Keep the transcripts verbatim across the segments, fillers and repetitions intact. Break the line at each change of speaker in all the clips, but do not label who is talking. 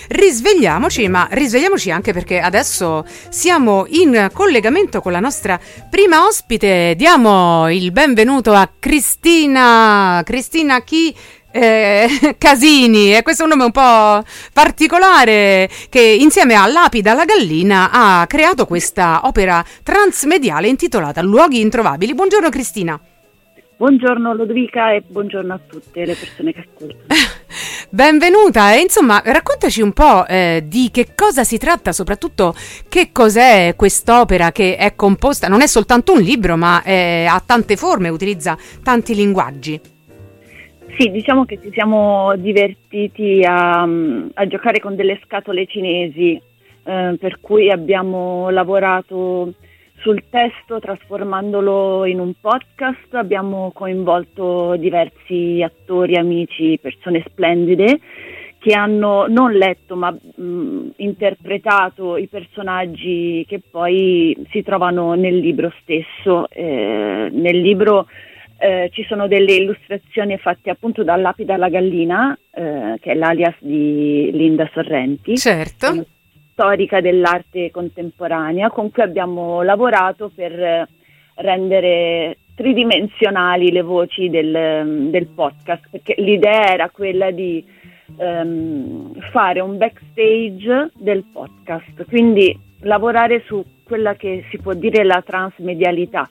risvegliamoci, ma risvegliamoci anche perché adesso siamo in collegamento con la nostra prima ospite. Diamo il benvenuto a Cristina. Cristina chi? Eh, Casini, e questo è un nome un po' particolare, che insieme a Lapida la Gallina ha creato questa opera transmediale intitolata Luoghi Introvabili. Buongiorno Cristina.
Buongiorno Lodovica e buongiorno a tutte le persone che ascoltano.
Benvenuta, e insomma raccontaci un po' eh, di che cosa si tratta, soprattutto che cos'è quest'opera che è composta, non è soltanto un libro ma è, ha tante forme, utilizza tanti linguaggi.
Sì, diciamo che ci siamo divertiti a, a giocare con delle scatole cinesi, eh, per cui abbiamo lavorato sul testo trasformandolo in un podcast, abbiamo coinvolto diversi attori, amici, persone splendide che hanno non letto ma mh, interpretato i personaggi che poi si trovano nel libro stesso. Eh, nel libro Eh, ci sono delle illustrazioni fatte appunto da Lapida la Gallina, eh, che è l'alias di Linda Sorrenti,
certo,
una storica dell'arte contemporanea, con cui abbiamo lavorato per rendere tridimensionali le voci del, del podcast, perché l'idea era quella di ehm, fare un backstage del podcast, quindi lavorare su quella che si può dire la transmedialità.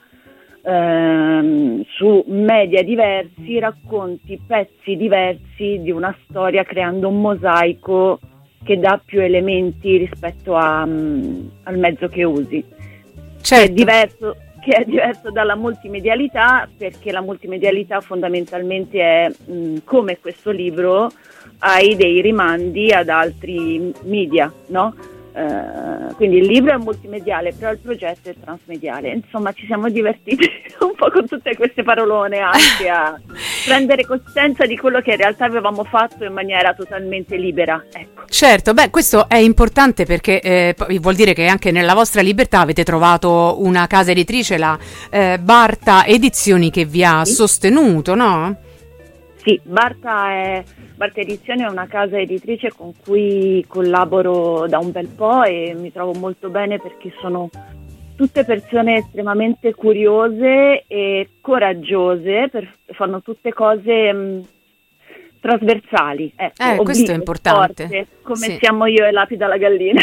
Ehm, su media diversi, racconti pezzi diversi di una storia, creando un mosaico che dà più elementi rispetto a, um, al mezzo che usi.
certo.
Che è diverso, che è diverso dalla multimedialità, perché la multimedialità fondamentalmente è mh, come questo libro hai dei rimandi ad altri media, no? Uh, quindi il libro è multimediale, però il progetto è transmediale. Insomma, ci siamo divertiti un po' con tutte queste parolone, anche a prendere coscienza di quello che in realtà avevamo fatto in maniera totalmente libera. Ecco.
Certo, beh, questo è importante perché eh, vuol dire che anche nella vostra libertà avete trovato una casa editrice, la eh, Barta Edizioni, che vi ha
sì.
sostenuto, no?
Sì, Barta, è, Barta Edizioni è una casa editrice con cui collaboro da un bel po' e mi trovo molto bene perché sono tutte persone estremamente curiose e coraggiose, per, fanno tutte cose mh, trasversali, ecco,
eh, questo è importante,
forte, come
sì.
siamo io e Lapida la Gallina.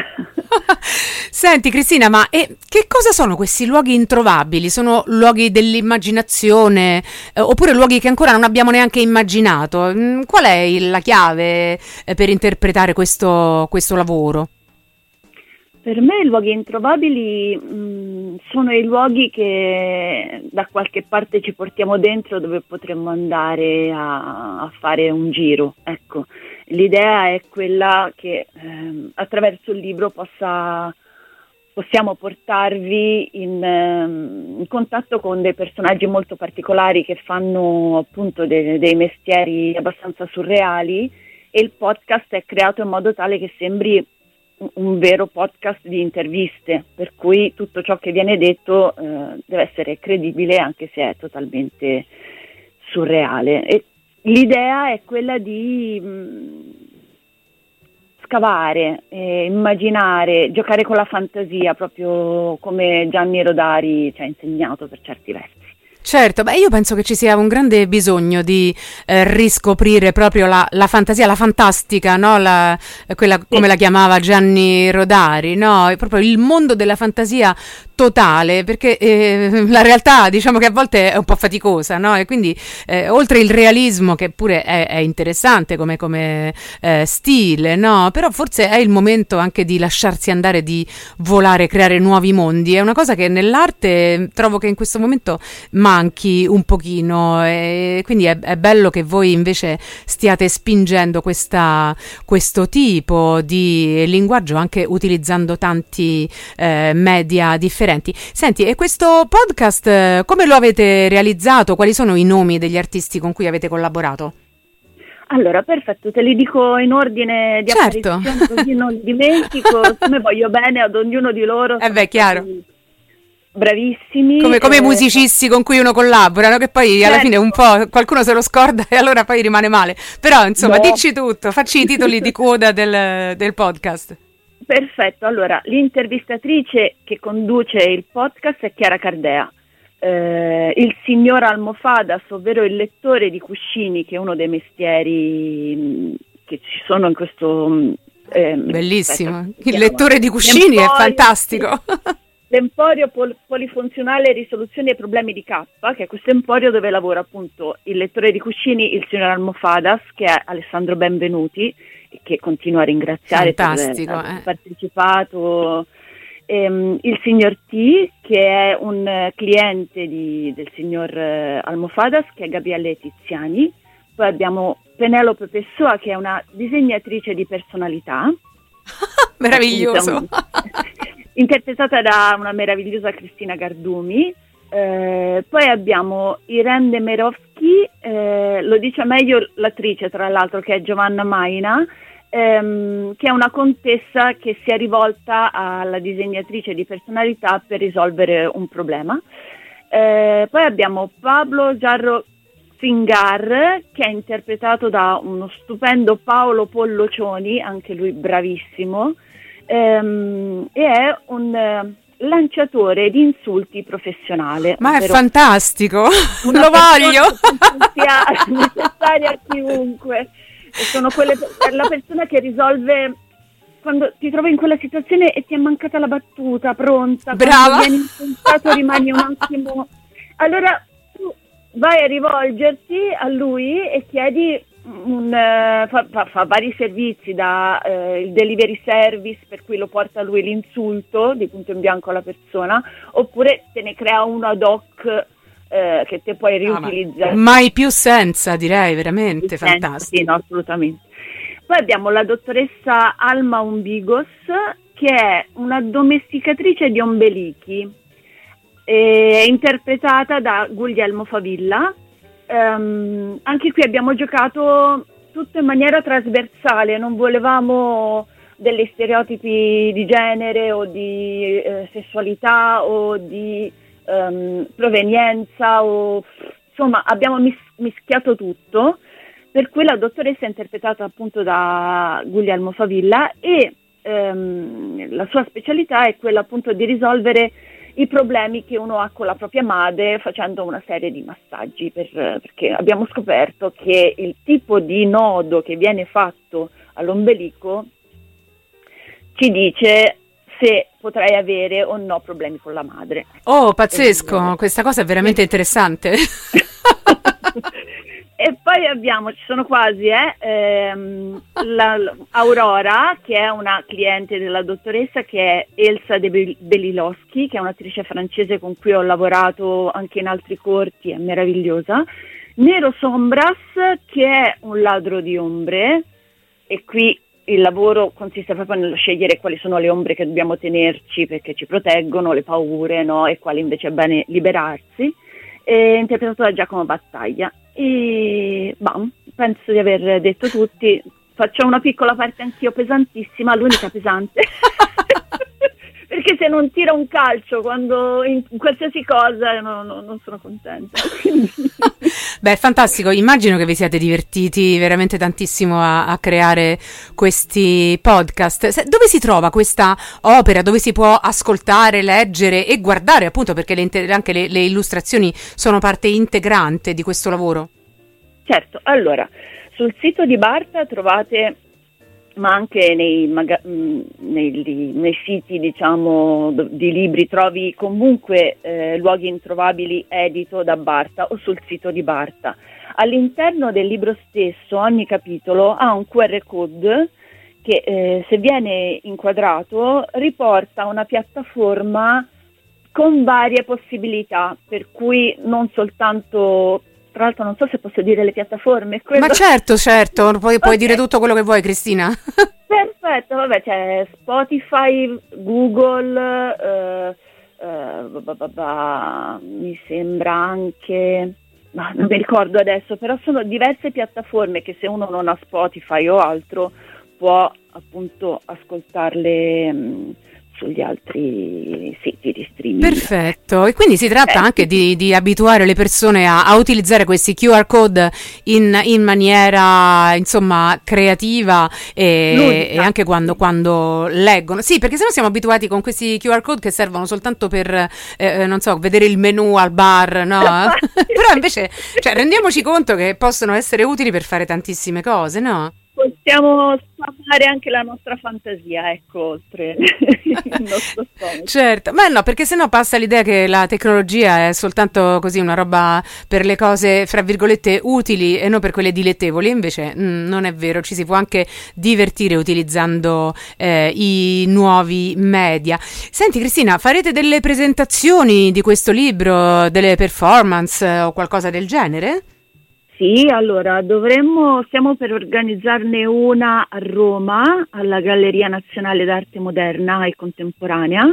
Senti Cristina, ma e che cosa sono questi luoghi introvabili? Sono luoghi dell'immaginazione eh, oppure luoghi che ancora non abbiamo neanche immaginato? Mm, qual è il- la chiave eh, per interpretare questo, questo lavoro?
Per me i luoghi introvabili mh, sono i luoghi che da qualche parte ci portiamo dentro, dove potremmo andare a, a fare un giro. Ecco, l'idea è quella che ehm, attraverso il libro possa, possiamo portarvi in, ehm, in contatto con dei personaggi molto particolari che fanno appunto de- dei mestieri abbastanza surreali, e il podcast è creato in modo tale che sembri un vero podcast di interviste, per cui tutto ciò che viene detto eh, deve essere credibile anche se è totalmente surreale. E l'idea è quella di mh, scavare, eh, immaginare, giocare con la fantasia, proprio come Gianni Rodari ci ha insegnato per certi versi.
Certo, beh, io penso che ci sia un grande bisogno di eh, riscoprire proprio la, la fantasia, la fantastica, no? La, quella come la chiamava Gianni Rodari, no? È proprio il mondo della fantasia totale, perché eh, la realtà, diciamo che a volte è un po' faticosa, no? E quindi eh, oltre il realismo, che pure è, è interessante come, come eh, stile, no? Però forse è il momento anche di lasciarsi andare, di volare, creare nuovi mondi. È una cosa che nell'arte trovo che in questo momento manchi un pochino, e quindi è, è bello che voi invece stiate spingendo questa, questo tipo di linguaggio, anche utilizzando tanti eh, media differenti. Senti, e questo podcast eh, come lo avete realizzato? Quali sono i nomi degli artisti con cui avete collaborato?
Allora, perfetto, te li dico in ordine di
certo.
apparizione, così non li dimentico, come voglio bene ad ognuno di loro.
Eh beh, chiaro.
bravissimi.
Come, come i
eh,
musicisti con cui uno collabora, no? Che poi alla
certo.
fine un po' qualcuno se lo scorda e allora poi rimane male. Però insomma,
No.
dici tutto, facci i titoli di coda del, del podcast.
Perfetto, allora l'intervistatrice che conduce il podcast è Chiara Cardea. Eh, il signor Almofadas, ovvero il lettore di cuscini, che è uno dei mestieri mh, che ci sono in questo... mh, ehm,
Bellissimo,
aspetta,
il lettore di cuscini è
L'Emporio-
fantastico.
L'Emporio Pol- Polifunzionale Risoluzione dei Problemi di K, che è questo emporio dove lavora appunto il lettore di cuscini, il signor Almofadas, che è Alessandro Benvenuti, che continuo a ringraziare
Fantastico,
per aver
eh.
partecipato, ehm, il signor T, che è un eh, cliente di- del signor eh, Almofadas, che è Gabriele Tiziani. Poi abbiamo Penelope Pessoa, che è una disegnatrice di personalità.
Meraviglioso.
Appunto, interpretata da una meravigliosa Cristina Gardumi. Eh, poi abbiamo Irene Demirovsky, eh, lo dice meglio l'attrice tra l'altro, che è Giovanna Maina, ehm, che è una contessa che si è rivolta alla disegnatrice di personalità per risolvere un problema. Eh, poi abbiamo Pablo Giarro Fingar, che è interpretato da uno stupendo Paolo Pollocioni, anche lui bravissimo, ehm, e è un eh, lanciatore di insulti professionale.
Ma è
ovvero
fantastico,
una
lo
persona
voglio.
che sia necessaria a chiunque. E sono quelle, è la persona che risolve quando ti trovi in quella situazione e ti è mancata la battuta pronta,
Brava.
quando vieni insultato rimani un attimo. Allora tu vai a rivolgerti a lui e chiedi un, eh, fa, fa, fa vari servizi, da eh, il delivery service, per cui lo porta lui l'insulto di punto in bianco alla persona, oppure te ne crea uno ad hoc eh, che te puoi
Ah, ma-
riutilizzare.
mai più senza, direi, veramente
Sì,
fantastico.
sì, no, assolutamente. Poi abbiamo la dottoressa Alma Umbigos, che è una domesticatrice di ombelichi, è interpretata da Guglielmo Favilla. Um, anche qui abbiamo giocato tutto in maniera trasversale, non volevamo degli stereotipi di genere o di eh, sessualità o di um, provenienza, o, insomma abbiamo mis- mischiato tutto, per cui la dottoressa è interpretata appunto da Guglielmo Favilla e um, la sua specialità è quella appunto di risolvere i problemi che uno ha con la propria madre facendo una serie di massaggi, per, perché abbiamo scoperto che il tipo di nodo che viene fatto all'ombelico ci dice se potrai avere o no problemi con la madre.
Oh, pazzesco,
E-
questa cosa è veramente interessante.
E poi abbiamo, ci sono quasi, eh, ehm, la, la- Aurora, che è una cliente della dottoressa, che è Elsa De Bel- Beliloschi, che è un'attrice francese con cui ho lavorato anche in altri corti, è meravigliosa. Nero Sombras, che è un ladro di ombre, e qui il lavoro consiste proprio nello scegliere quali sono le ombre che dobbiamo tenerci perché ci proteggono, le paure, no? E quali invece è bene liberarsi. È interpretato da Giacomo Battaglia. E bam, penso di aver detto tutti. Faccio una piccola parte anch'io pesantissima, l'unica pesante. Perché se non tira un calcio quando in qualsiasi cosa no, no, non sono contenta. Quindi...
Beh, è fantastico, immagino che vi siate divertiti veramente tantissimo a, a creare questi podcast. Se- dove si trova questa opera? Dove si può ascoltare, leggere e guardare, appunto, perché le inte- anche le, le illustrazioni sono parte integrante di questo lavoro?
Certo, allora, sul sito di Barta trovate, ma anche nei, maga- mh, nei, nei siti diciamo do- di libri, trovi comunque eh, Luoghi Introvabili edito da Barta o sul sito di Barta. All'interno del libro stesso ogni capitolo ha un Q R code che eh, se viene inquadrato riporta una piattaforma con varie possibilità, per cui non soltanto... Tra l'altro non so se posso dire le piattaforme. Quello...
Ma certo, certo, puoi, puoi
Ok.
dire tutto quello che vuoi, Cristina.
Perfetto, vabbè, c'è Spotify, Google, eh, eh, ba, ba, ba, ba, mi sembra anche, ma non mi ricordo adesso, però sono diverse piattaforme che se uno non ha Spotify o altro può appunto ascoltarle mh, sugli altri siti di streaming.
Perfetto, e quindi si tratta
eh,
anche di, di abituare le persone a, a utilizzare questi Q R code in, in maniera insomma creativa e, e anche quando, quando leggono. Sì, perché sennò siamo abituati con questi Q R code che servono soltanto per, eh, non so, vedere il menù al bar, no? Però invece, cioè, rendiamoci conto che possono essere utili per fare tantissime cose, no?
Possiamo spamare anche la nostra fantasia, ecco, oltre il nostro stomaco.
Certo, ma no, perché sennò passa l'idea che la tecnologia è soltanto così una roba per le cose, fra virgolette, utili e non per quelle dilettevoli. Invece mh, non è vero, ci si può anche divertire utilizzando eh, i nuovi media. Senti Cristina, farete delle presentazioni di questo libro, delle performance eh, o qualcosa del genere?
Sì, allora dovremmo, stiamo per organizzarne una a Roma, alla Galleria Nazionale d'Arte Moderna e Contemporanea.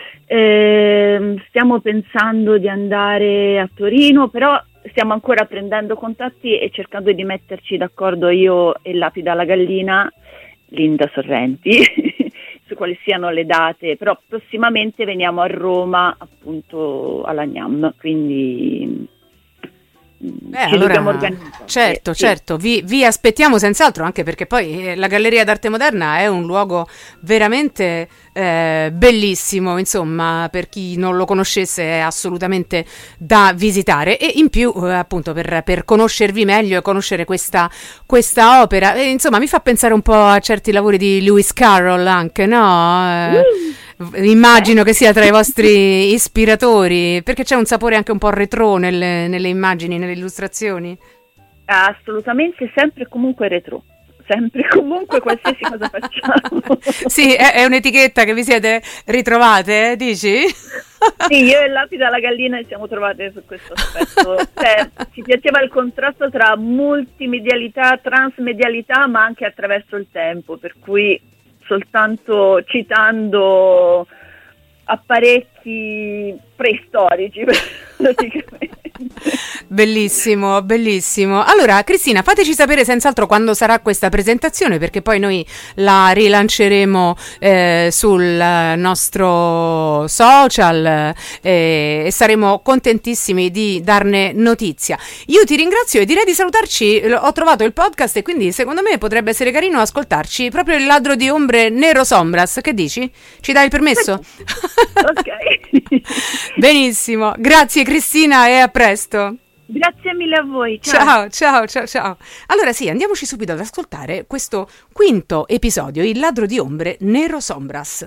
Eh, stiamo pensando di andare a Torino, però stiamo ancora prendendo contatti e cercando di metterci d'accordo io e Lapida la Gallina, Linda Sorrenti, su quali siano le date, però prossimamente veniamo a Roma, appunto alla Gnam, quindi...
Beh, allora, certo, sì. certo, vi, vi aspettiamo senz'altro, anche perché poi eh, la Galleria d'Arte Moderna è un luogo veramente eh, bellissimo, insomma, per chi non lo conoscesse è assolutamente da visitare e in più eh, appunto per, per conoscervi meglio e conoscere questa, questa opera, e, insomma mi fa pensare un po' a certi lavori di Lewis Carroll anche, no? Eh, mm. Immagino che sia tra i vostri ispiratori, perché c'è un sapore anche un po' retro nelle, nelle immagini, nelle illustrazioni.
Assolutamente, sempre e comunque retro, sempre e comunque qualsiasi cosa facciamo.
Sì, è, è un'etichetta che vi siete ritrovate, eh, dici?
Sì, io e Lapida la Gallina ci siamo trovate su questo aspetto, cioè ci piaceva il contrasto tra multimedialità, transmedialità, ma anche attraverso il tempo, per cui soltanto citando apparecchi preistorici praticamente.
Bellissimo, bellissimo. Allora Cristina, fateci sapere senz'altro quando sarà questa presentazione, perché poi noi la rilanceremo eh, sul nostro social eh, e saremo contentissimi di darne notizia. Io ti ringrazio e direi di salutarci. Ho trovato il podcast e quindi secondo me potrebbe essere carino ascoltarci proprio Il ladro di ombre Nero Sombras. Che dici? Ci dai il permesso?
Ok.
Benissimo, grazie Cristina e a presto.
Grazie mille a voi. Ciao.
ciao, ciao, ciao, ciao. Allora sì, andiamoci subito ad ascoltare questo quinto episodio, Il ladro di ombre Nero Sombras.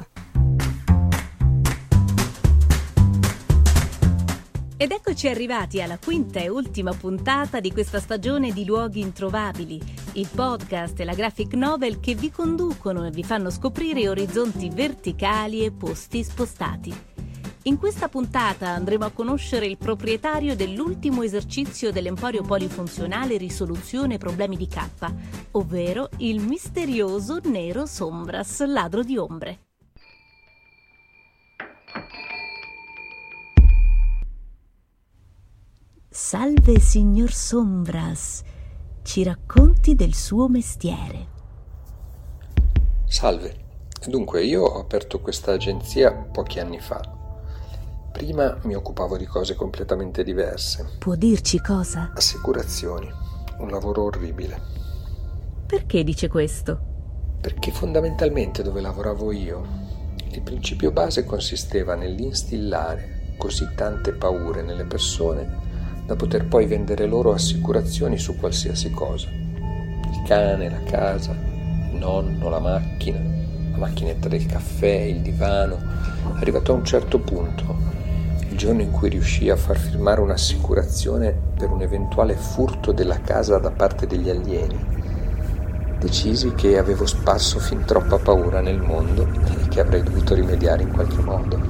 Ed eccoci arrivati alla quinta e ultima puntata di questa stagione di Luoghi Introvabili, il podcast e la graphic novel che vi conducono e vi fanno scoprire orizzonti verticali e posti spostati. In questa puntata andremo a conoscere il proprietario dell'ultimo esercizio dell'emporio polifunzionale Risoluzione Problemi di K, ovvero il misterioso Nero Sombras, ladro di ombre. Salve signor Sombras, ci racconti del suo mestiere.
Salve, dunque io ho aperto questa agenzia pochi anni fa. Prima mi occupavo di cose completamente diverse.
Può dirci cosa?
Assicurazioni, un lavoro orribile.
Perché dice questo?
Perché fondamentalmente dove lavoravo io, il principio base consisteva nell'instillare così tante paure nelle persone da poter poi vendere loro assicurazioni su qualsiasi cosa. Il cane, la casa, il nonno, la macchina, la macchinetta del caffè, il divano. Arrivato a un certo punto, il giorno in cui riuscii a far firmare un'assicurazione per un eventuale furto della casa da parte degli alieni, decisi che avevo sparso fin troppa paura nel mondo e che avrei dovuto rimediare in qualche modo.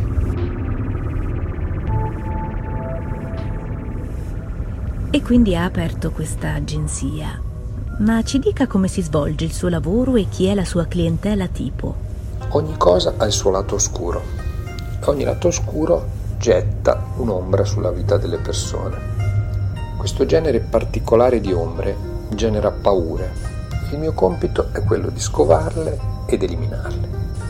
E quindi ha aperto questa agenzia. Ma ci dica come si svolge il suo lavoro e chi è la sua clientela tipo.
Ogni cosa ha il suo lato oscuro. Ogni lato oscuro getta un'ombra sulla vita delle persone. Questo genere particolare di ombre genera paure. Il mio compito è quello di scovarle ed eliminarle. E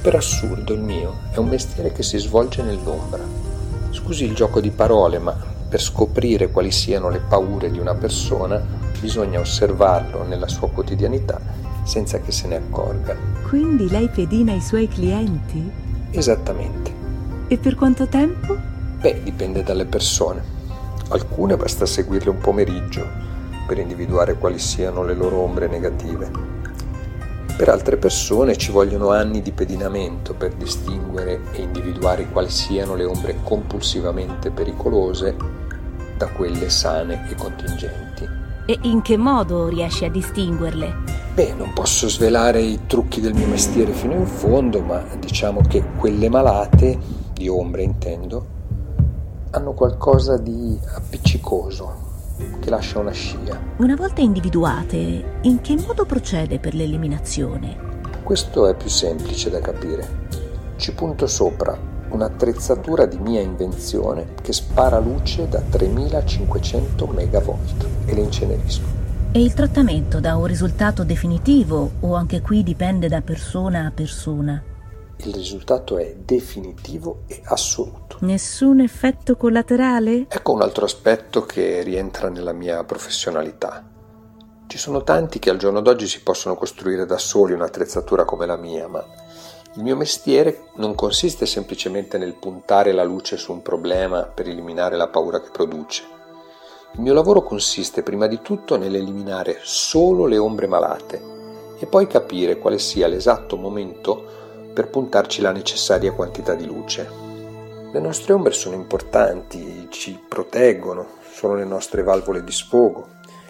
super assurdo il mio, è un mestiere che si svolge nell'ombra. Scusi il gioco di parole, ma per scoprire quali siano le paure di una persona bisogna osservarlo nella sua quotidianità senza che se ne accorga.
Quindi lei pedina i suoi clienti?
Esattamente.
E per quanto tempo?
Beh, dipende dalle persone. Alcune basta seguirle un pomeriggio per individuare quali siano le loro ombre negative. Per altre persone ci vogliono anni di pedinamento per distinguere e individuare quali siano le ombre compulsivamente pericolose da quelle sane e contingenti.
E in che modo riesci a distinguerle?
Beh, non posso svelare i trucchi del mio mestiere fino in fondo, ma diciamo che quelle malate, di ombre intendo, hanno qualcosa di appiccicoso che lascia una scia.
Una volta individuate, in che modo procede per l'eliminazione?
Questo è più semplice da capire. Ci punto sopra un'attrezzatura di mia invenzione che spara luce da tremilacinquecento megavolt e le incenerisco.
E il trattamento dà un risultato definitivo o anche qui dipende da persona a persona?
Il risultato è definitivo e assoluto.
Nessun effetto collaterale?
Ecco un altro aspetto che rientra nella mia professionalità. Ci sono tanti che al giorno d'oggi si possono costruire da soli un'attrezzatura come la mia, ma il mio mestiere non consiste semplicemente nel puntare la luce su un problema per eliminare la paura che produce. Il mio lavoro consiste prima di tutto nell'eliminare solo le ombre malate e poi capire quale sia l'esatto momento per puntarci la necessaria quantità di luce. Le nostre ombre sono importanti, ci proteggono, sono le nostre valvole di sfogo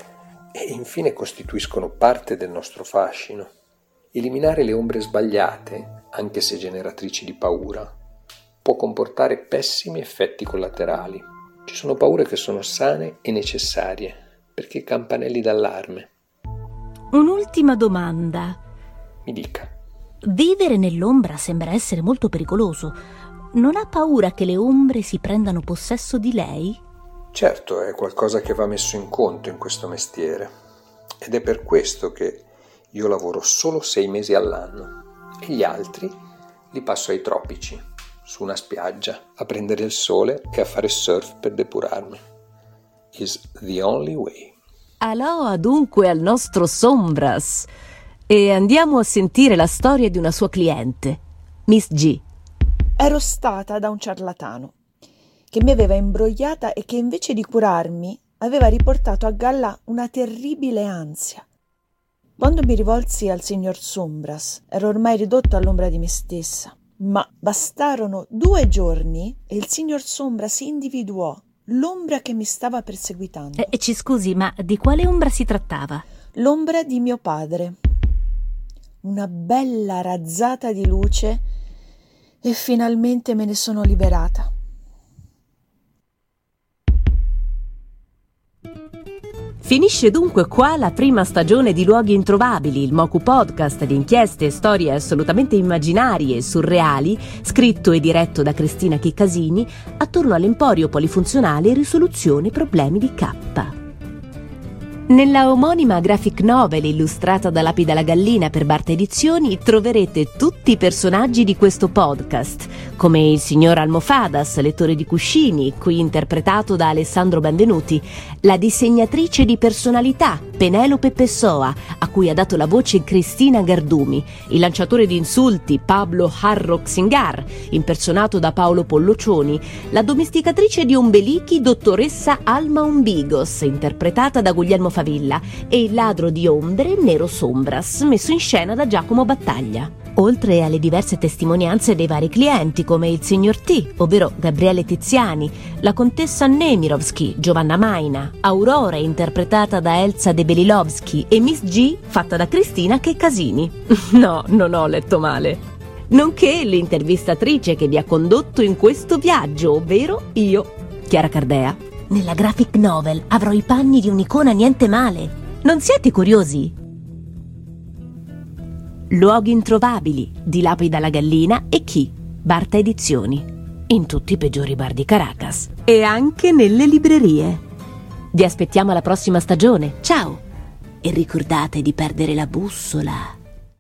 e infine costituiscono parte del nostro fascino. Eliminare le ombre sbagliate, anche se generatrici di paura, può comportare pessimi effetti collaterali. Ci sono paure che sono sane e necessarie, perché campanelli d'allarme.
Un'ultima domanda.
Mi dica.
Vivere nell'ombra sembra essere molto pericoloso. Non ha paura che le ombre si prendano possesso di lei?
Certo, è qualcosa che va messo in conto in questo mestiere. Ed è per questo che io lavoro solo sei mesi all'anno e gli altri li passo ai tropici, su una spiaggia, a prendere il sole e a fare surf per depurarmi. Is the only way.
Aloha dunque al nostro Sombras. E andiamo a sentire la storia di una sua cliente, Miss G.
Ero stata da un ciarlatano che mi aveva imbrogliata e che invece di curarmi aveva riportato a galla una terribile ansia. Quando mi rivolsi al signor Sombras ero ormai ridotto all'ombra di me stessa, ma bastarono due giorni e il signor Sombras individuò l'ombra che mi stava perseguitando.
Eh, ci scusi, ma di quale ombra si trattava?
L'ombra di mio padre. Una bella razzata di luce e finalmente me ne sono liberata.
Finisce dunque qua la prima stagione di Luoghi Introvabili, il Moku Podcast di inchieste e storie assolutamente immaginarie e surreali, scritto e diretto da Cristina Chiccasini, attorno all'emporio polifunzionale risoluzione problemi di K. Nella omonima graphic novel illustrata da Lapi dalla Gallina per Barta Edizioni troverete tutti i personaggi di questo podcast, come il signor Almofadas, lettore di cuscini, qui interpretato da Alessandro Benvenuti, la disegnatrice di personalità Penelope Pessoa, a cui ha dato la voce Cristina Gardumi, il lanciatore di insulti Pablo Harrock Singar, impersonato da Paolo Pollocioni, la domesticatrice di ombelichi dottoressa Alma Ombigos, interpretata da Guglielmo Favilla, e il ladro di ombre Nero Sombras, messo in scena da Giacomo Battaglia. Oltre alle diverse testimonianze dei vari clienti, come il signor T, ovvero Gabriele Tiziani, la contessa Nemirovsky, Giovanna Maina, Aurora, interpretata da Elsa De Belilovsky, e Miss G, fatta da Cristina Chiccasini. No, non ho letto male. Nonché l'intervistatrice che vi ha condotto in questo viaggio, ovvero io, Chiara Cardea. Nella graphic novel avrò i panni di un'icona niente male. Non siete curiosi? Luoghi Introvabili di Lapi dalla Gallina e Chi, Barta Edizioni, in tutti i peggiori bar di Caracas e anche nelle librerie. Vi aspettiamo alla prossima stagione, ciao! E ricordate di perdere la bussola.